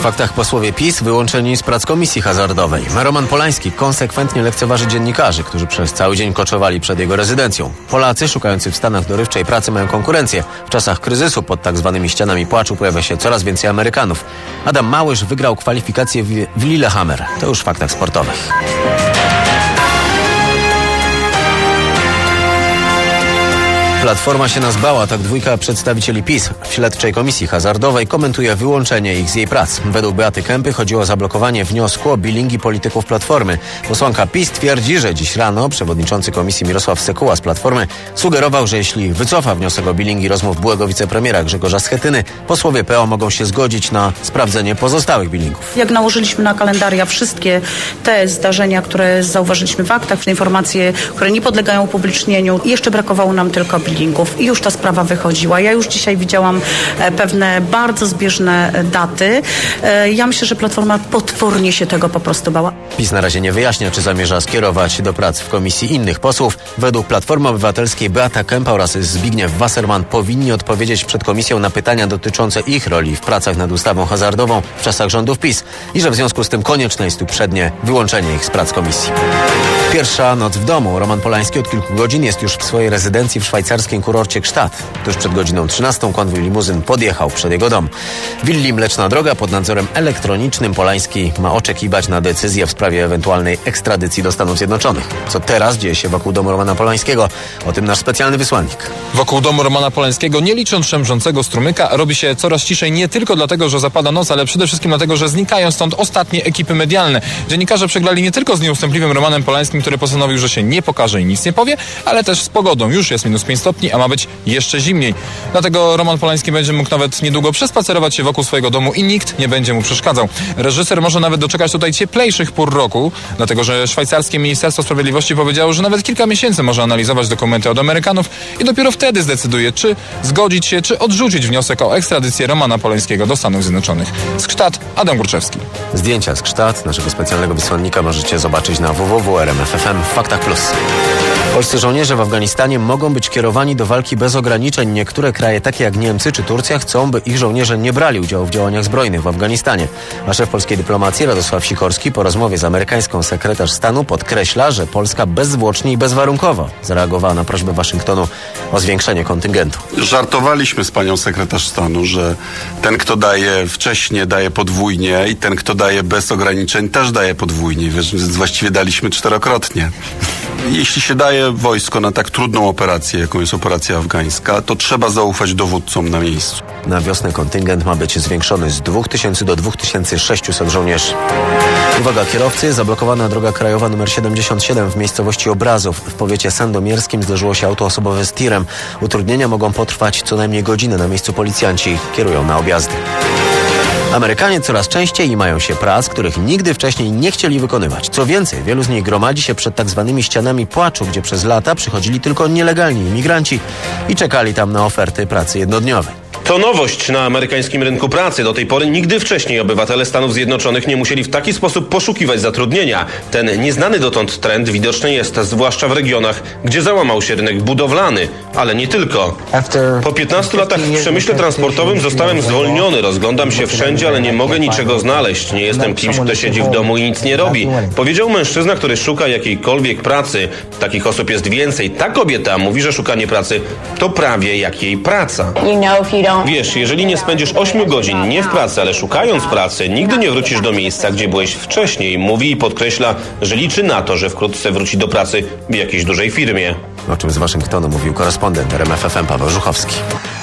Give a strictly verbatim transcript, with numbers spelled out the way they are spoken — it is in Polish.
faktach posłowie PiS wyłączeni z prac komisji hazardowej. Roman Polański konsekwentnie lekceważy dziennikarzy, którzy przez cały dzień koczowali przed jego rezydencją. Polacy szukający w Stanach dorywczej pracy mają konkurencję. W czasach kryzysu pod tak zwanymi ścianami płaczu pojawia się coraz więcej Amerykanów. Adam Małysz wygrał kwalifikacje w, w Lillehammer. To już w faktach sportowych. Platforma się nazbała, tak dwójka przedstawicieli PiS w Śledczej Komisji Hazardowej komentuje wyłączenie ich z jej prac. Według Beaty Kępy chodzi o zablokowanie wniosku o bilingi polityków Platformy. Posłanka PiS twierdzi, że dziś rano przewodniczący komisji Mirosław Sekuła z Platformy sugerował, że jeśli wycofa wniosek o bilingi rozmów byłego wicepremiera Grzegorza Schetyny, posłowie P O mogą się zgodzić na sprawdzenie pozostałych bilingów. Jak nałożyliśmy na kalendaria wszystkie te zdarzenia, które zauważyliśmy w aktach, te informacje, które nie podlegają upublicznieniu, jeszcze brakowało nam tylko bilingów. I już ta sprawa wychodziła. Ja już dzisiaj widziałam pewne bardzo zbieżne daty. Ja myślę, że Platforma potwornie się tego po prostu bała. PiS na razie nie wyjaśnia, czy zamierza skierować do prac w komisji innych posłów. Według Platformy Obywatelskiej Beata Kępa oraz Zbigniew Wasserman powinni odpowiedzieć przed komisją na pytania dotyczące ich roli w pracach nad ustawą hazardową w czasach rządów PiS i że w związku z tym konieczne jest uprzednie wyłączenie ich z prac komisji. Pierwsza noc w domu. Roman Polański od kilku godzin jest już w swojej rezydencji w szwajcarskim kurorcie Gstaad. Tuż przed godziną trzynastą konwój limuzyn podjechał przed jego dom. W willi Mleczna Droga pod nadzorem elektronicznym Polański ma oczekiwać na decyzję w sprawie ewentualnej ekstradycji do Stanów Zjednoczonych. Co teraz dzieje się wokół domu Romana Polańskiego? O tym nasz specjalny wysłannik. Wokół domu Romana Polańskiego, nie licząc szemrzącego strumyka, robi się coraz ciszej nie tylko dlatego, że zapada noc, ale przede wszystkim dlatego, że znikają stąd ostatnie ekipy medialne. Dziennikarze przegrali nie tylko z nieustępliwym Romanem Polańskim, który postanowił, że się nie pokaże i nic nie powie, ale też z pogodą. Już jest minus pięć stopni, a ma być jeszcze zimniej. Dlatego Roman Polański będzie mógł nawet niedługo przespacerować się wokół swojego domu i nikt nie będzie mu przeszkadzał. Reżyser może nawet doczekać tutaj cieplejszych pór roku, dlatego że szwajcarskie Ministerstwo Sprawiedliwości powiedziało, że nawet kilka miesięcy może analizować dokumenty od Amerykanów i dopiero wtedy zdecyduje, czy zgodzić się, czy odrzucić wniosek o ekstradycję Romana Polańskiego do Stanów Zjednoczonych. Z Gstaad, Adam Górczewski. Zdjęcia z Gstaad naszego specjalnego wysłannika możecie zobaczyć na w w w kropka r m f f m w Faktach Plus. Polscy żołnierze w Afganistanie mogą być kierowani do walki bez ograniczeń. Niektóre kraje, takie jak Niemcy czy Turcja, chcą, by ich żołnierze nie brali udziału w działaniach zbrojnych w Afganistanie. A szef polskiej dyplomacji Radosław Sikorski po rozmowie z amerykańską sekretarz stanu podkreśla, że Polska bezzwłocznie i bezwarunkowo zareagowała na prośbę Waszyngtonu o zwiększenie kontyngentu. Żartowaliśmy z panią sekretarz stanu, że ten, kto daje wcześnie, daje podwójnie i ten, kto daje bez ograniczeń, też daje podwójnie. Więc właściwie daliśmy czterokrotnie. Jeśli się daje wojsko na tak trudną operację, jaką jest operacja afgańska, to trzeba zaufać dowódcom na miejscu. Na wiosnę kontyngent ma być zwiększony z dwóch tysięcy do dwa tysiące sześciuset żołnierzy. Uwaga kierowcy, zablokowana droga krajowa nr siedemdziesiąt siedem w miejscowości Obrazów. W powiecie sandomierskim zderzyło się auto osobowe z tirem. Utrudnienia mogą potrwać co najmniej godzinę. Na miejscu policjanci kierują na objazdy. Amerykanie coraz częściej mają się prac, których nigdy wcześniej nie chcieli wykonywać. Co więcej, wielu z nich gromadzi się przed tak zwanymi ścianami płaczu, gdzie przez lata przychodzili tylko nielegalni imigranci i czekali tam na oferty pracy jednodniowej. To nowość na amerykańskim rynku pracy. Do tej pory nigdy wcześniej obywatele Stanów Zjednoczonych nie musieli w taki sposób poszukiwać zatrudnienia. Ten nieznany dotąd trend widoczny jest zwłaszcza w regionach, gdzie załamał się rynek budowlany, ale nie tylko. Po piętnastu latach w przemyśle transportowym zostałem zwolniony. Rozglądam się wszędzie, ale nie mogę niczego znaleźć. Nie jestem kimś, kto siedzi w domu i nic nie robi. Powiedział mężczyzna, który szuka jakiejkolwiek pracy. Takich osób jest więcej. Ta kobieta mówi, że szukanie pracy to prawie jak jej praca. Wiesz, jeżeli nie spędzisz ośmiu godzin nie w pracy, ale szukając pracy, nigdy nie wrócisz do miejsca, gdzie byłeś wcześniej. Mówi i podkreśla, że liczy na to, że wkrótce wróci do pracy w jakiejś dużej firmie. O czym z Waszyngtonu mówił korespondent R M F F M Paweł Żuchowski.